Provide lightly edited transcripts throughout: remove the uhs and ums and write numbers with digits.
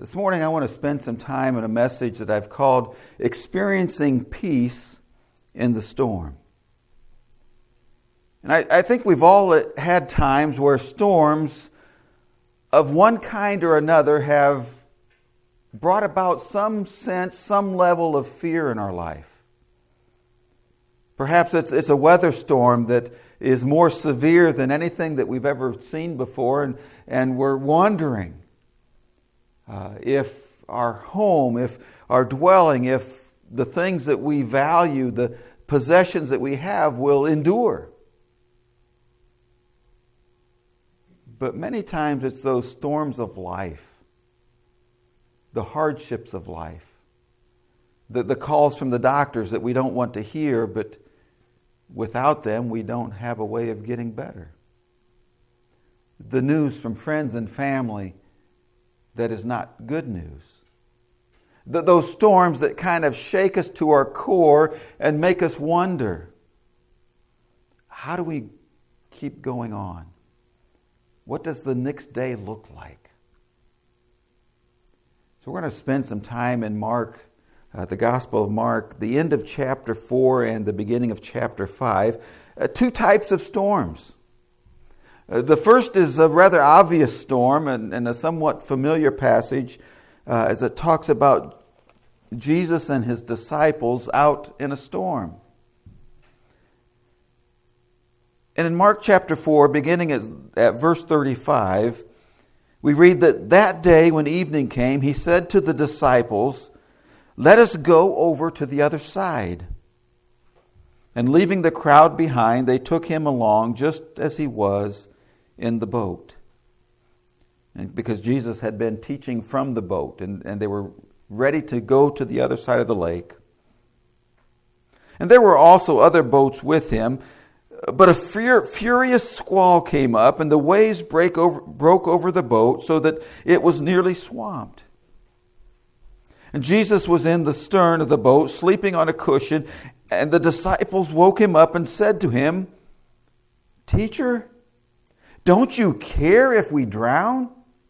This morning I want to spend some time on a message that I've called Experiencing Peace in the Storm. And I think we've all had times where storms of one kind or another have brought about some sense, some level of fear in our life. Perhaps it's a weather storm that is more severe than anything that we've ever seen before, and we're wondering if our home, if our dwelling, if the things that we value, the possessions that we have will endure. But many times it's those storms of life, the hardships of life, the calls from the doctors that we don't want to hear, but without them we don't have a way of getting better. The news from friends and family that is not good news. Those storms that kind of shake us to our core and make us wonder, how do we keep going on? What does the next day look like? So we're going to spend some time in Mark, the Gospel of Mark, the end of chapter 4 and the beginning of chapter 5. Two types of storms. The first is a rather obvious storm and a somewhat familiar passage as it talks about Jesus and his disciples out in a storm. And in Mark chapter 4, beginning at verse 35, we read that day when evening came, he said to the disciples, "Let us go over to the other side." And leaving the crowd behind, they took him along just as he was in the boat. And because Jesus had been teaching from the boat, and they were ready to go to the other side of the lake. And there were also other boats with him, but a furious squall came up, and the waves broke over the boat so that it was nearly swamped. And Jesus was in the stern of the boat, sleeping on a cushion, and the disciples woke him up and said to him, "Teacher, don't you care if we drown?"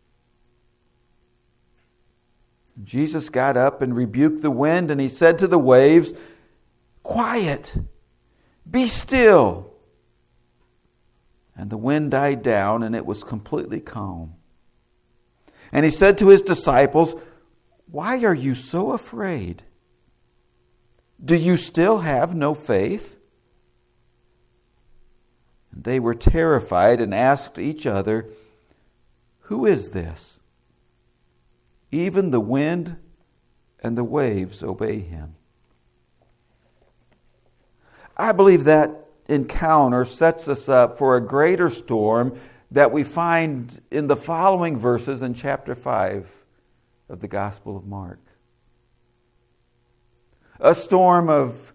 Jesus got up and rebuked the wind, and he said to the waves, "Quiet, be still." And the wind died down, and it was completely calm. And he said to his disciples, "Why are you so afraid? Do you still have no faith?" And they were terrified and asked each other, "Who is this? Even the wind and the waves obey him." I believe that encounter sets us up for a greater storm that we find in the following verses in chapter 5 of the Gospel of Mark. A storm of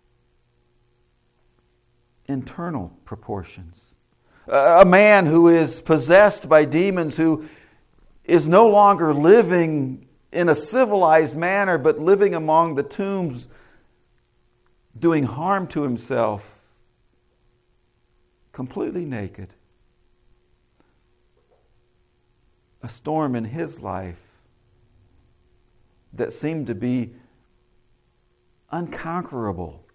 internal proportions. A man who is possessed by demons, who is no longer living in a civilized manner, but living among the tombs, doing harm to himself, completely naked. A storm in his life that seemed to be unconquerable.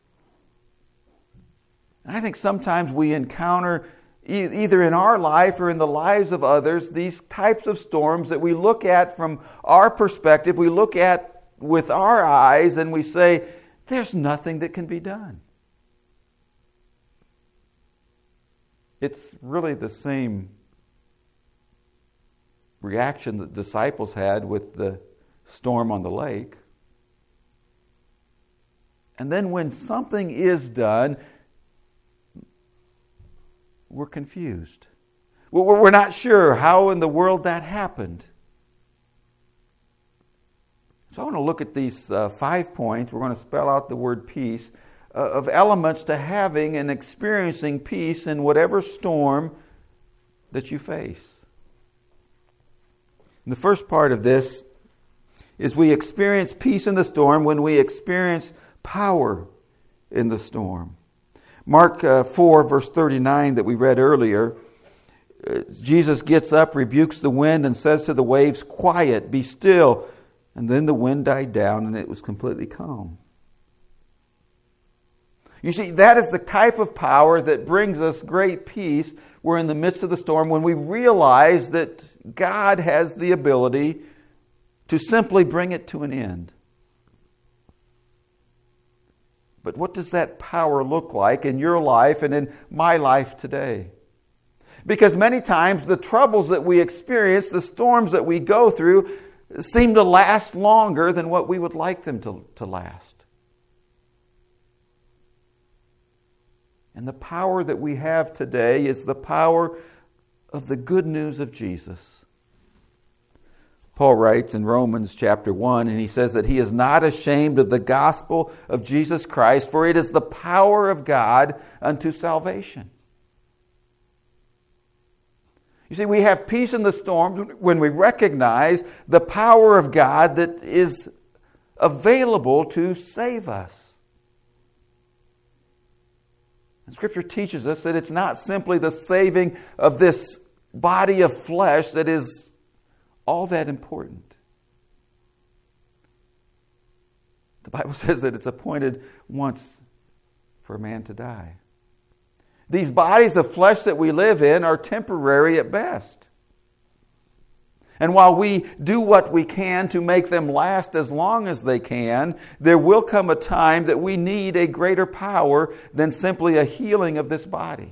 And I think sometimes we encounter, either in our life or in the lives of others, these types of storms that we look at from our perspective, we look at with our eyes, and we say, there's nothing that can be done. It's really the same reaction that the disciples had with the storm on the lake. And then when something is done, we're confused. We're not sure how in the world that happened. So I want to look at these 5 points. We're going to spell out the word peace, of elements to having and experiencing peace in whatever storm that you face. And the first part of this is we experience peace in the storm when we experience power in the storm. Mark 4, verse 39 that we read earlier, Jesus gets up, rebukes the wind, and says to the waves, "Quiet, be still." And then the wind died down and it was completely calm. You see, that is the type of power that brings us great peace. We're in the midst of the storm when we realize that God has the ability to simply bring it to an end. But what does that power look like in your life and in my life today? Because many times the troubles that we experience, the storms that we go through, seem to last longer than what we would like them to last. And the power that we have today is the power of the good news of Jesus. Paul writes in Romans chapter 1, and he says that he is not ashamed of the gospel of Jesus Christ, for it is the power of God unto salvation. You see, we have peace in the storm when we recognize the power of God that is available to save us. And Scripture teaches us that it's not simply the saving of this body of flesh that is all that important. The Bible says that it's appointed once for a man to die. These bodies of flesh that we live in are temporary at best. And while we do what we can to make them last as long as they can, there will come a time that we need a greater power than simply a healing of this body.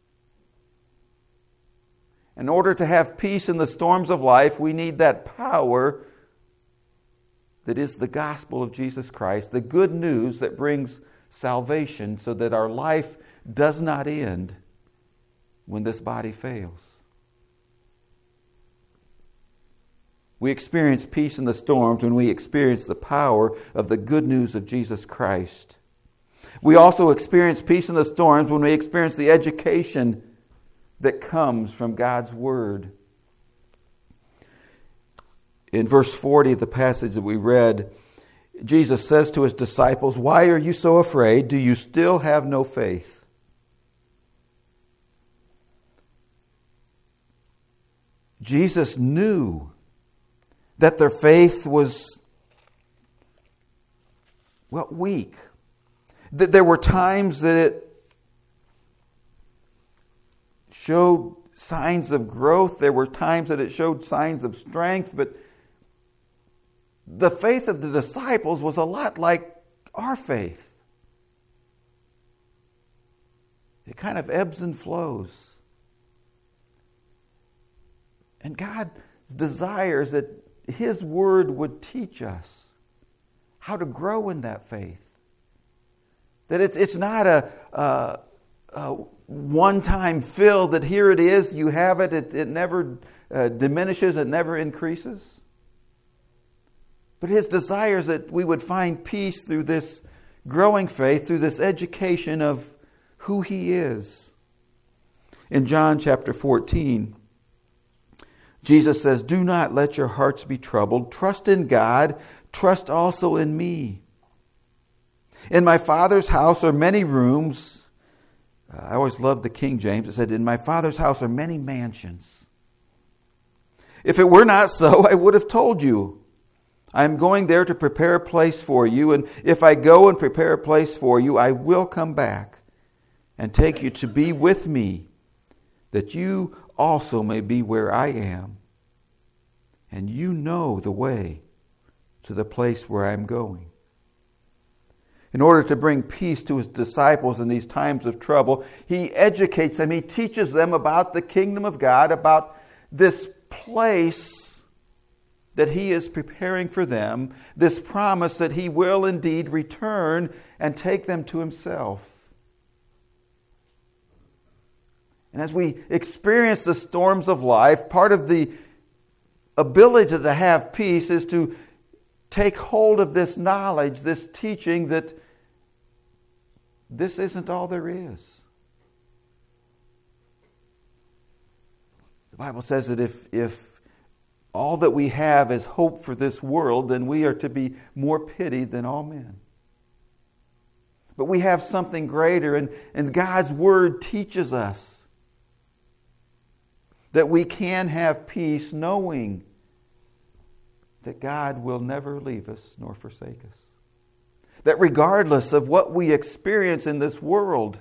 In order to have peace in the storms of life, we need that power that is the gospel of Jesus Christ, the good news that brings salvation so that our life does not end when this body fails. We experience peace in the storms when we experience the power of the good news of Jesus Christ. We also experience peace in the storms when we experience the education that comes from God's Word. In verse 40 of the passage that we read, Jesus says to his disciples, "Why are you so afraid? Do you still have no faith?" Jesus knew that their faith was, weak. That there were times that it showed signs of growth. There were times that it showed signs of strength. But the faith of the disciples was a lot like our faith. It kind of ebbs and flows. And God desires that His Word would teach us how to grow in that faith. That it's not a one-time fill, that here it is, you have it, it never diminishes, it never increases. But His desire is that we would find peace through this growing faith, through this education of who He is. In John chapter 14, Jesus says, "Do not let your hearts be troubled. Trust in God. Trust also in me. In my Father's house are many rooms." I always loved the King James. It said, "In my Father's house are many mansions. If it were not so, I would have told you. I am going there to prepare a place for you. And if I go and prepare a place for you, I will come back and take you to be with me, that you also may be where I am. And you know the way to the place where I am going." In order to bring peace to His disciples in these times of trouble, He educates them. He teaches them about the kingdom of God, about this place that He is preparing for them, this promise that He will indeed return and take them to Himself. And as we experience the storms of life, part of the ability to have peace is to take hold of this knowledge, this teaching that this isn't all there is. The Bible says that if all that we have is hope for this world, then we are to be more pitied than all men. But we have something greater, and God's Word teaches us. that we can have peace knowing that God will never leave us nor forsake us. That regardless of what we experience in this world,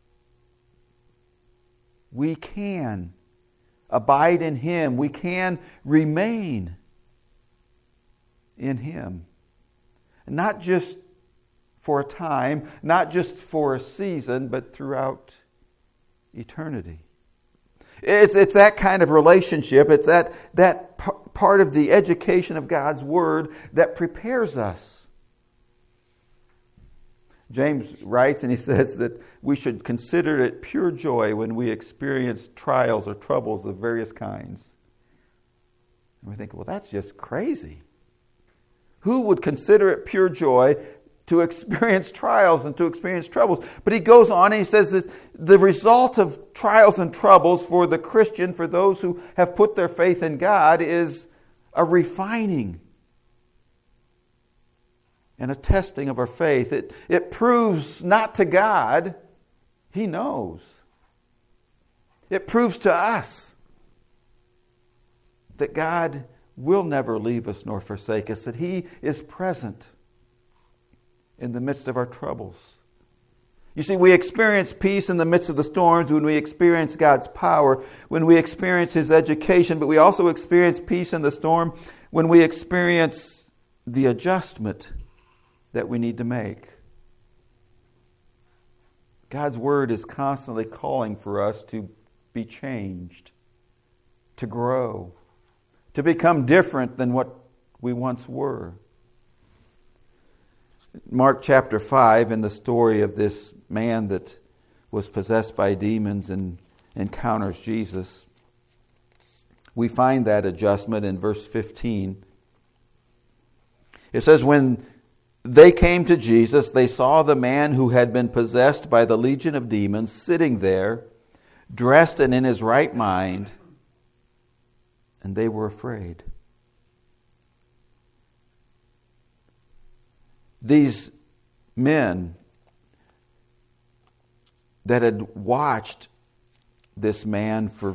we can abide in Him. We can remain in Him. Not just for a time, not just for a season, but throughout eternity. It's that kind of relationship. It's that part of the education of God's Word that prepares us. James writes and he says that we should consider it pure joy when we experience trials or troubles of various kinds. And we think, well, that's just crazy. Who would consider it pure joy to experience trials and to experience troubles? But he goes on and he says this, the result of trials and troubles for the Christian, for those who have put their faith in God, is a refining and a testing of our faith. It proves not to God, He knows. It proves to us that God will never leave us nor forsake us, that He is present in the midst of our troubles. You see, we experience peace in the midst of the storms when we experience God's power, when we experience His education, but we also experience peace in the storm when we experience the adjustment that we need to make. God's Word is constantly calling for us to be changed, to grow, to become different than what we once were. Mark chapter 5, in the story of this man that was possessed by demons and encounters Jesus, we find that adjustment in verse 15. It says, when they came to Jesus, they saw the man who had been possessed by the legion of demons sitting there, dressed and in his right mind, and they were afraid. These men that had watched this man for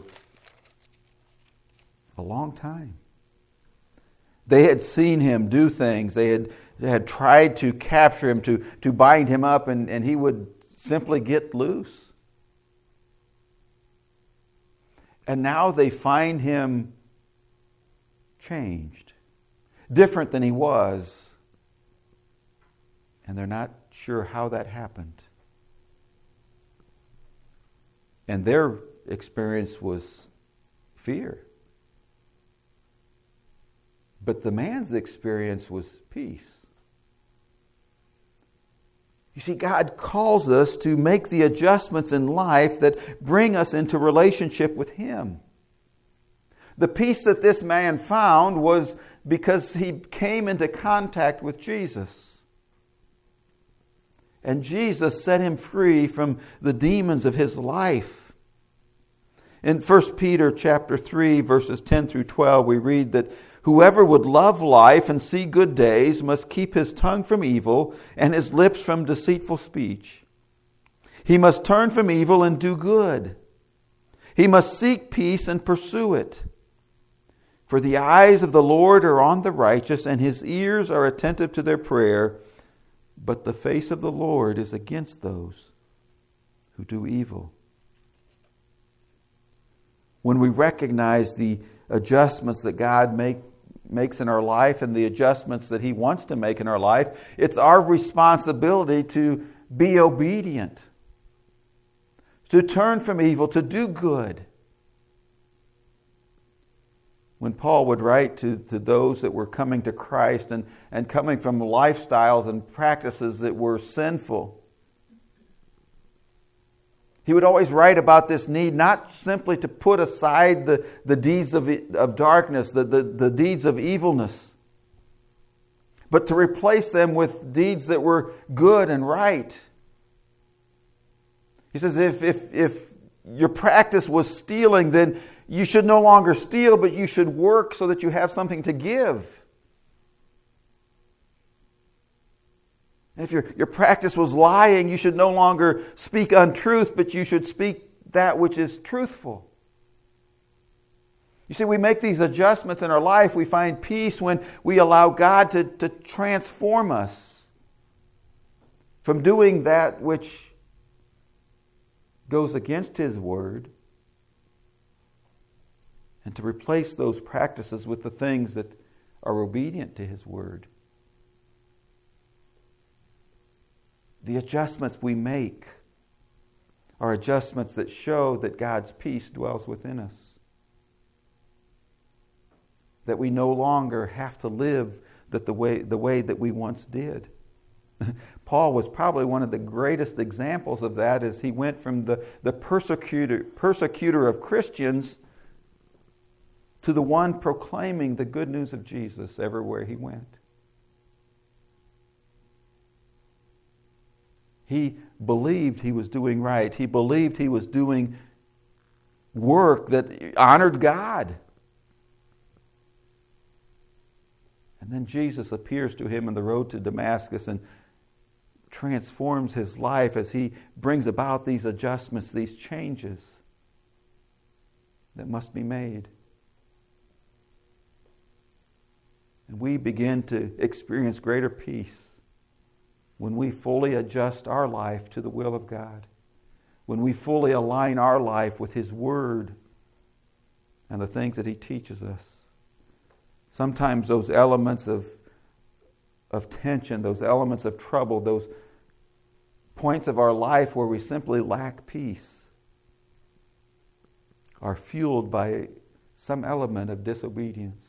a long time, they had seen him do things. They had tried to capture him, to bind him up, and he would simply get loose. And now they find him changed, different than he was. And they're not sure how that happened. And their experience was fear. But the man's experience was peace. You see, God calls us to make the adjustments in life that bring us into relationship with Him. The peace that this man found was because he came into contact with Jesus. And Jesus set him free from the demons of his life. In 1 Peter chapter 3, verses 10 through 12, we read that whoever would love life and see good days must keep his tongue from evil and his lips from deceitful speech. He must turn from evil and do good. He must seek peace and pursue it. For the eyes of the Lord are on the righteous, and His ears are attentive to their prayer. But the face of the Lord is against those who do evil. When we recognize the adjustments that God makes in our life and the adjustments that He wants to make in our life, it's our responsibility to be obedient, to turn from evil, to do good. When Paul would write to those that were coming to Christ and coming from lifestyles and practices that were sinful, he would always write about this need not simply to put aside the deeds of darkness, the deeds of evilness, but to replace them with deeds that were good and right. He says if your practice was stealing, then you should no longer steal, but you should work so that you have something to give. And if your practice was lying, you should no longer speak untruth, but you should speak that which is truthful. You see, we make these adjustments in our life. We find peace when we allow God to transform us from doing that which goes against His Word and to replace those practices with the things that are obedient to His Word. The adjustments we make are adjustments that show that God's peace dwells within us. That we no longer have to live the way that we once did. Paul was probably one of the greatest examples of that as he went from the persecutor of Christians to the one proclaiming the good news of Jesus everywhere he went. He believed he was doing right. He believed he was doing work that honored God. And then Jesus appears to him on the road to Damascus and transforms his life as he brings about these adjustments, these changes that must be made. And we begin to experience greater peace when we fully adjust our life to the will of God, when we fully align our life with His Word and the things that He teaches us. Sometimes those elements of tension, those elements of trouble, those points of our life where we simply lack peace are fueled by some element of disobedience.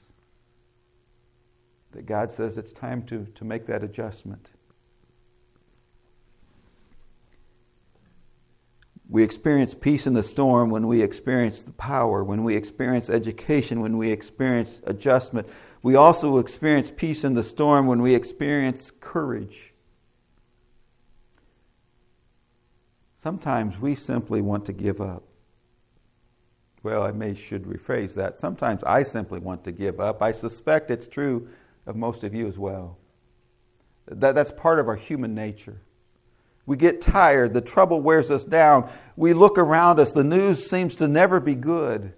That God says it's time to make that adjustment. We experience peace in the storm when we experience the power, when we experience education, when we experience adjustment. We also experience peace in the storm when we experience courage. Sometimes we simply want to give up. Well, I should rephrase that. Sometimes I simply want to give up. I suspect it's true of most of you as well. That's part of our human nature. We get tired. The trouble wears us down. We look around us. The news seems to never be good.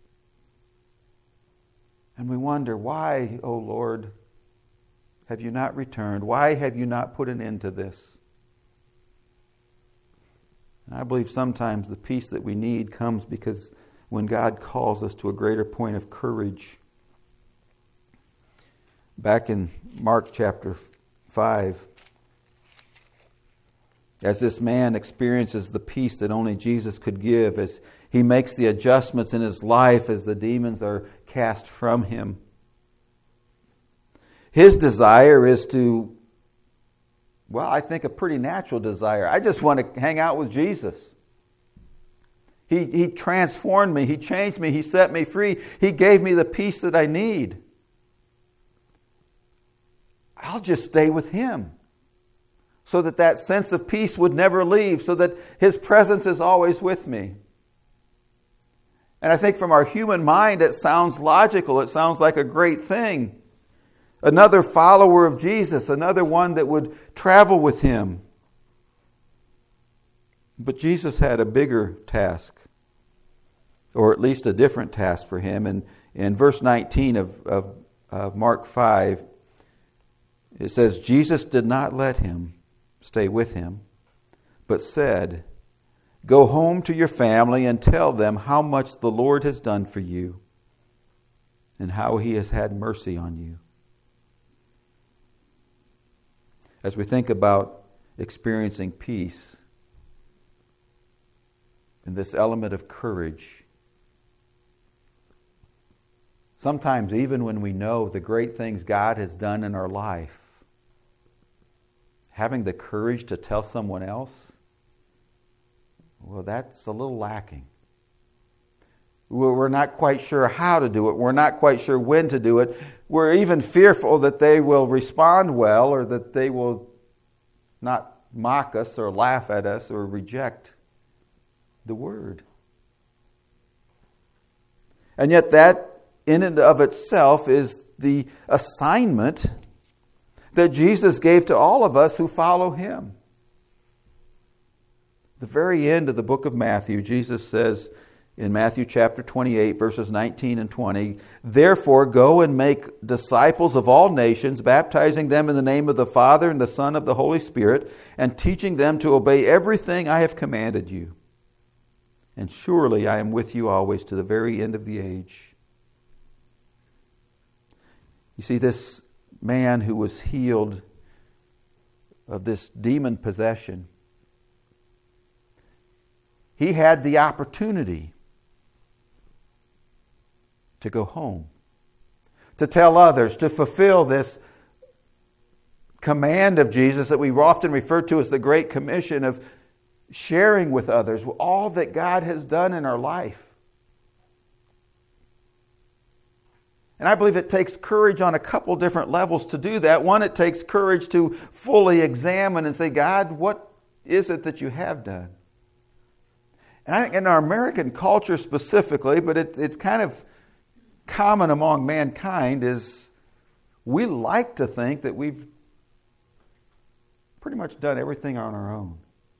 And we wonder, why, oh Lord, have you not returned? Why have you not put an end to this? And I believe sometimes the peace that we need comes because when God calls us to a greater point of courage. Back in Mark chapter 5, as this man experiences the peace that only Jesus could give, as he makes the adjustments in his life as the demons are cast from him. His desire is to, well, I think a pretty natural desire. I just want to hang out with Jesus. He transformed me. He changed me. He set me free. He gave me the peace that I need. I'll just stay with Him so that sense of peace would never leave, so that His presence is always with me. And I think from our human mind, it sounds logical. It sounds like a great thing. Another follower of Jesus, another one that would travel with Him. But Jesus had a bigger task, or at least a different task for Him. And in verse 19 of Mark 5, it says, Jesus did not let him stay with him, but said, go home to your family and tell them how much the Lord has done for you and how He has had mercy on you. As we think about experiencing peace and this element of courage, sometimes even when we know the great things God has done in our life, having the courage to tell someone else, well, that's a little lacking. We're not quite sure how to do it. We're not quite sure when to do it. We're even fearful that they will respond well, or that they will not mock us or laugh at us or reject the word. And yet that in and of itself is the assignment that Jesus gave to all of us who follow Him. The very end of the book of Matthew, Jesus says in Matthew chapter 28, verses 19 and 20. Therefore, go and make disciples of all nations, baptizing them in the name of the Father and the Son of the Holy Spirit, and teaching them to obey everything I have commanded you. And surely I am with you always to the very end of the age. You see, this man who was healed of this demon possession, he had the opportunity to go home, to tell others, to fulfill this command of Jesus that we often refer to as the Great Commission of sharing with others all that God has done in our life. And I believe it takes courage on a couple different levels to do that. One, it takes courage to fully examine and say, God, what is it that you have done? And I think in our American culture specifically, but it's kind of common among mankind, is we like to think that we've pretty much done everything on our own.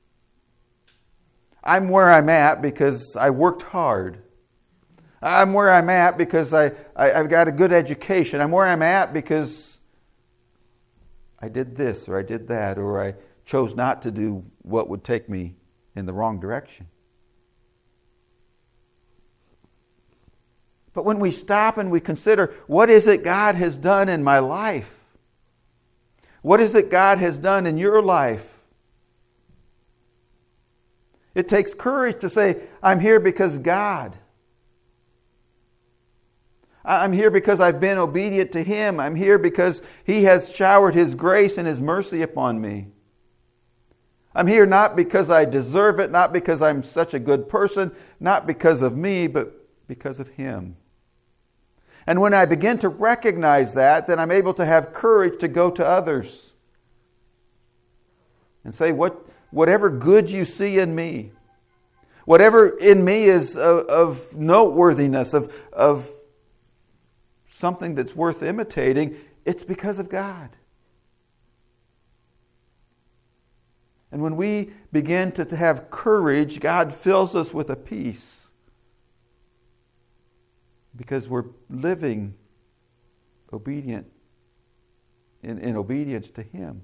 I'm where I'm at because I worked hard. I'm where I'm at because I've got a good education. I'm where I'm at because I did this or I did that, or I chose not to do what would take me in the wrong direction. But when we stop and we consider, what is it God has done in my life? What is it God has done in your life? It takes courage to say, I'm here because God. I'm here because I've been obedient to Him. I'm here because He has showered His grace and His mercy upon me. I'm here not because I deserve it, not because I'm such a good person, not because of me, but because of Him. And when I begin to recognize that, then I'm able to have courage to go to others and say, whatever good you see in me, whatever in me is of noteworthiness, of something that's worth imitating, it's because of God. And when we begin to have courage, God fills us with a peace. Because we're living obedient in obedience to Him.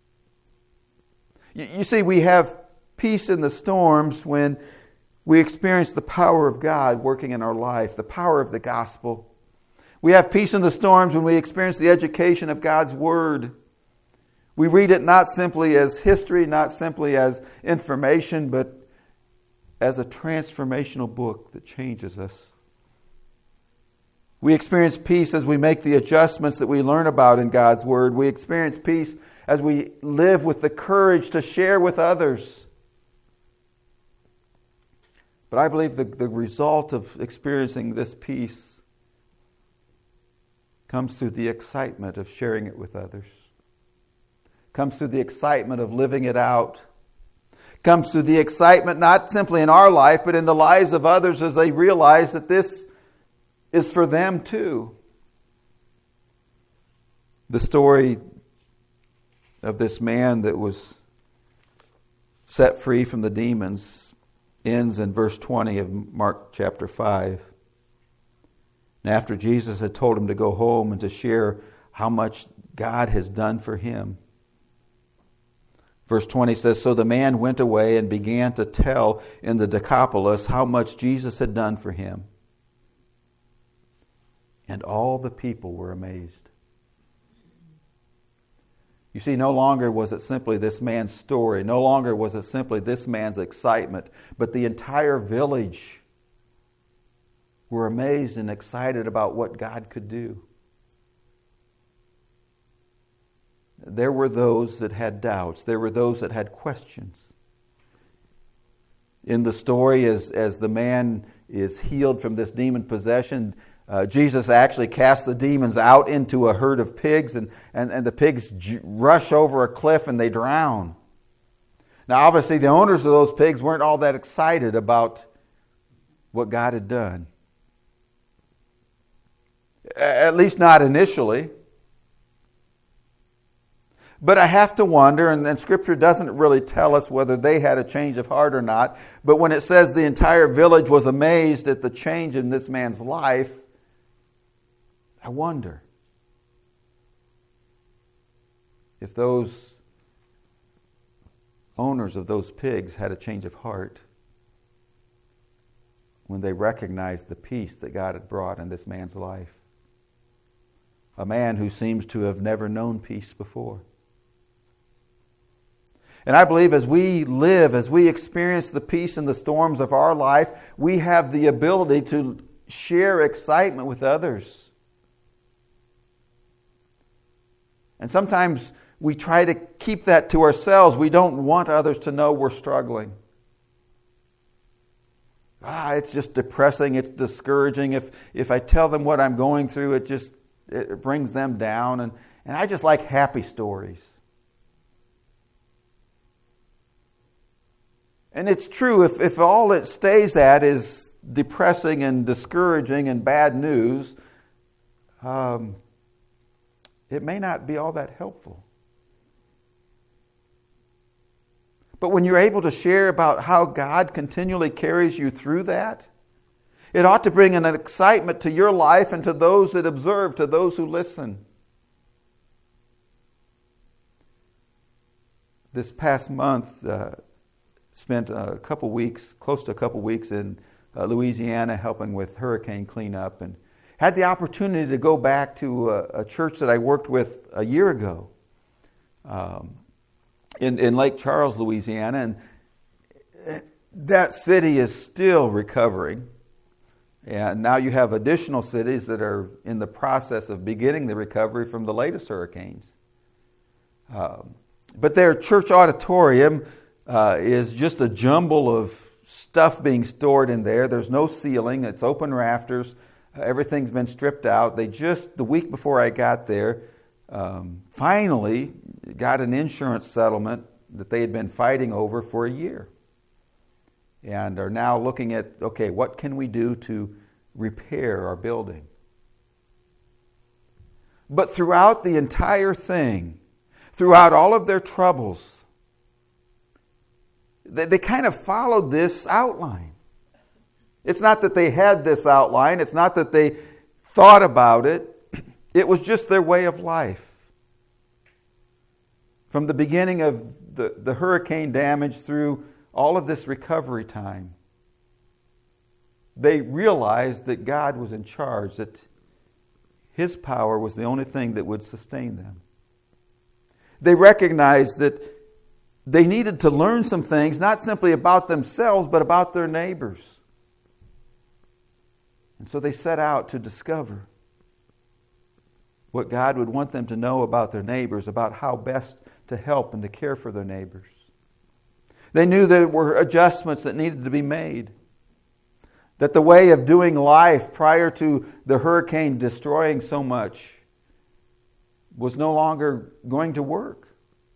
You see, we have peace in the storms when we experience the power of God working in our life, the power of the gospel. We have peace in the storms when we experience the education of God's Word. We read it not simply as history, not simply as information, but as a transformational book that changes us. We experience peace as we make the adjustments that we learn about in God's Word. We experience peace as we live with the courage to share with others. But I believe the result of experiencing this peace comes through the excitement of sharing it with others. Comes through the excitement of living it out. Comes through the excitement not simply in our life, but in the lives of others as they realize that this is for them too. The story of this man that was set free from the demons ends in verse 20 of Mark chapter 5. And after Jesus had told him to go home and to share how much God has done for him, verse 20 says, so the man went away and began to tell in the Decapolis how much Jesus had done for him. And all the people were amazed. You see, no longer was it simply this man's story. No longer was it simply this man's excitement. But the entire village were amazed and excited about what God could do. There were those that had doubts. There were those that had questions. In the story, as the man is healed from this demon possession, Jesus actually casts the demons out into a herd of pigs, and the pigs rush over a cliff and they drown. Now, obviously, the owners of those pigs weren't all that excited about what God had done. At least not initially. But I have to wonder, and Scripture doesn't really tell us whether they had a change of heart or not, but when it says the entire village was amazed at the change in this man's life, I wonder if those owners of those pigs had a change of heart when they recognized the peace that God had brought in this man's life. A man who seems to have never known peace before. And I believe as we live, as we experience the peace in the storms of our life, we have the ability to share excitement with others. And sometimes we try to keep that to ourselves. We don't want others to know we're struggling. It's just depressing. It's discouraging. If I tell them what I'm going through, it brings them down. And I just like happy stories. And it's true, if all it stays at is depressing and discouraging and bad news, it may not be all that helpful. But when you're able to share about how God continually carries you through that, it ought to bring an excitement to your life and to those that observe, to those who listen. This past month, spent close to a couple weeks in Louisiana helping with hurricane cleanup, and had the opportunity to go back to a church that I worked with a year ago in Lake Charles, Louisiana, and that city is still recovering. And now you have additional cities that are in the process of beginning the recovery from the latest hurricanes. But their church auditorium is just a jumble of stuff being stored in there. There's no ceiling. It's open rafters. Everything's been stripped out. They just, the week before I got there, finally got an insurance settlement that they had been fighting over for a year. And are now looking at, okay, what can we do to repair our building? But throughout the entire thing, throughout all of their troubles, they kind of followed this outline. It's not that they had this outline. It's not that they thought about it. It was just their way of life. From the beginning of the hurricane damage through all of this recovery time, they realized that God was in charge, that His power was the only thing that would sustain them. They recognized that they needed to learn some things, not simply about themselves, but about their neighbors. And so they set out to discover what God would want them to know about their neighbors, about how best to help and to care for their neighbors. They knew there were adjustments that needed to be made. That the way of doing life prior to the hurricane destroying so much was no longer going to work.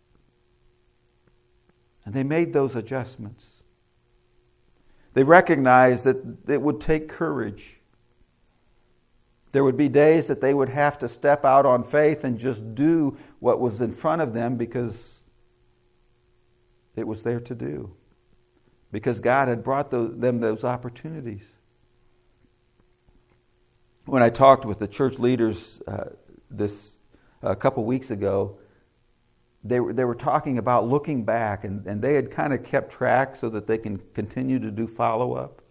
And they made those adjustments. They recognized that it would take courage. There would be days that they would have to step out on faith and just do what was in front of them because it was there to do. Because God had brought them those opportunities. When I talked with the church leaders a couple weeks ago, they were talking about looking back, and they had kind of kept track so that they can continue to do follow-up.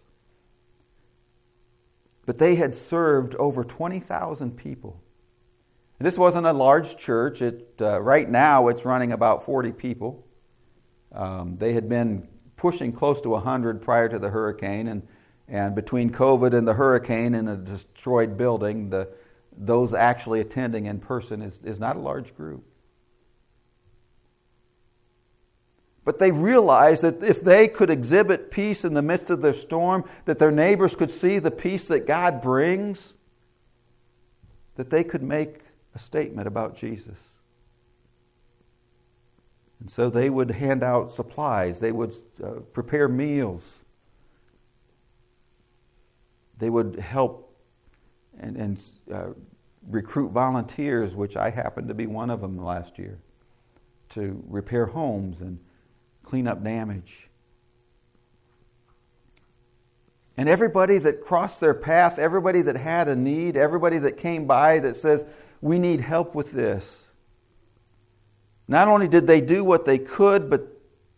But they had served over 20,000 people. And this wasn't a large church. Right now it's running about 40 people. They had been pushing close to 100 prior to the hurricane, and between COVID and the hurricane and a destroyed building, those actually attending in person is not a large group. But they realized that if they could exhibit peace in the midst of their storm, that their neighbors could see the peace that God brings, that they could make a statement about Jesus. And so they would hand out supplies. They would prepare meals. They would help and recruit volunteers, which I happened to be one of them last year. to repair homes and clean up damage. And everybody that crossed their path, everybody that had a need, everybody that came by that says, we need help with this. Not only did they do what they could, but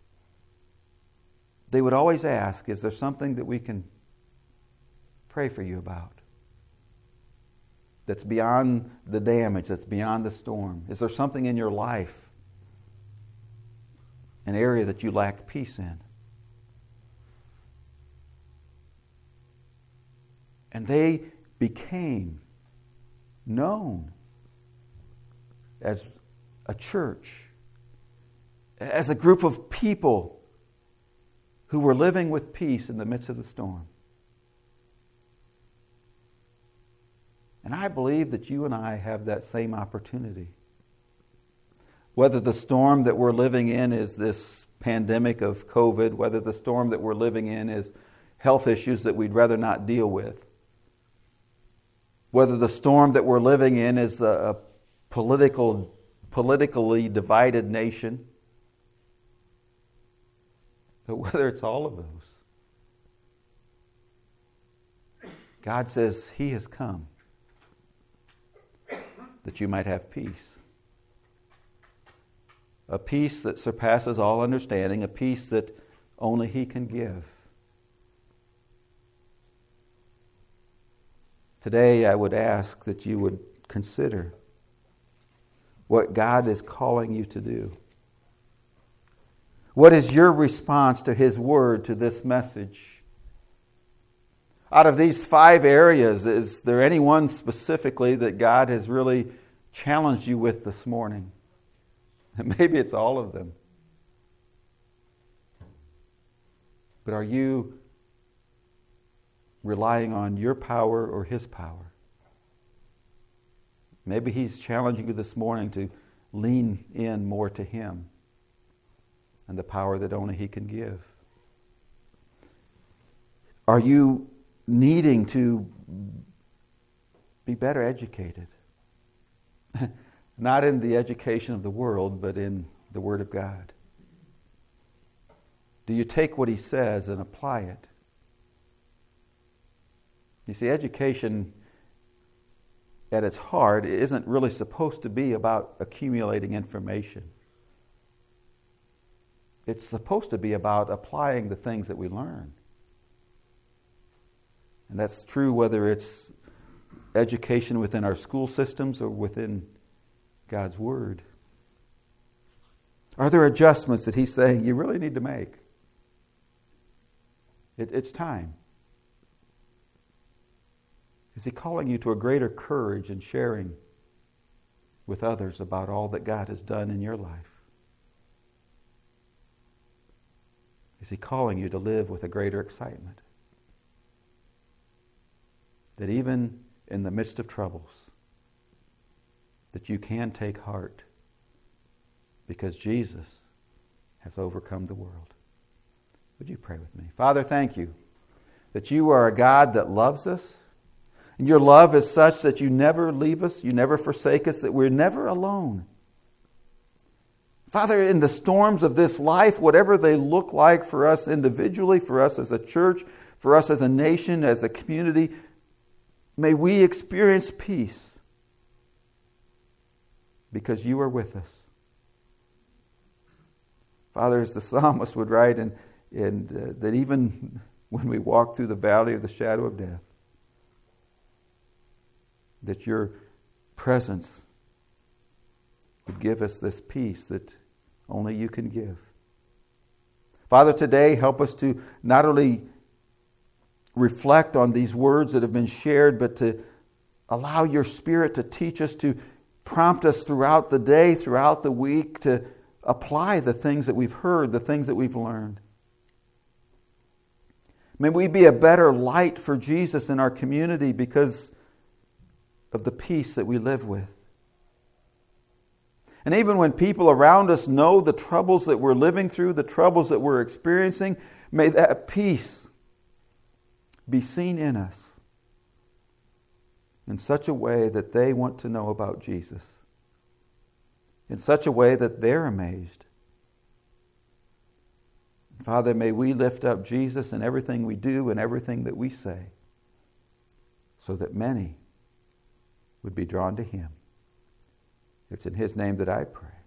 they would always ask, is there something that we can pray for you about? That's beyond the damage, that's beyond the storm. Is there something in your life, an area that you lack peace in? And they became known as a church, as a group of people who were living with peace in the midst of the storm. And I believe that you and I have that same opportunity. Whether the storm that we're living in is this pandemic of COVID, whether the storm that we're living in is health issues that we'd rather not deal with, whether the storm that we're living in is a politically divided nation, but whether it's all of those, God says He has come that you might have peace. A peace that surpasses all understanding, a peace that only He can give. Today, I would ask that you would consider what God is calling you to do. What is your response to His Word, to this message? Out of these 5 areas, is there any one specifically that God has really challenged you with this morning? And maybe it's all of them. But are you relying on your power or His power? Maybe He's challenging you this morning to lean in more to Him and the power that only He can give. Are you needing to be better educated? Not in the education of the world, but in the Word of God. Do you take what He says and apply it? You see, education at its heart isn't really supposed to be about accumulating information. It's supposed to be about applying the things that we learn. And that's true whether it's education within our school systems or within God's Word. Are there adjustments that He's saying you really need to make? It's time. Is He calling you to a greater courage in sharing with others about all that God has done in your life? Is He calling you to live with a greater excitement? That even in the midst of troubles, that you can take heart because Jesus has overcome the world. Would you pray with me? Father, thank you that you are a God that loves us. And your love is such that you never leave us, you never forsake us, that we're never alone. Father, in the storms of this life, whatever they look like for us individually, for us as a church, for us as a nation, as a community, may we experience peace because you are with us. Father, as the psalmist would write, and that even when we walk through the valley of the shadow of death, that your presence would give us this peace that only you can give. Father, today help us to not only reflect on these words that have been shared, but to allow your Spirit to teach us, to prompt us throughout the day, throughout the week, to apply the things that we've heard, the things that we've learned. May we be a better light for Jesus in our community because of the peace that we live with. And even when people around us know the troubles that we're living through, the troubles that we're experiencing, may that peace be seen in us in such a way that they want to know about Jesus. in such a way that they're amazed. Father, may we lift up Jesus in everything we do and everything that we say, so that many would be drawn to Him. It's in His name that I pray.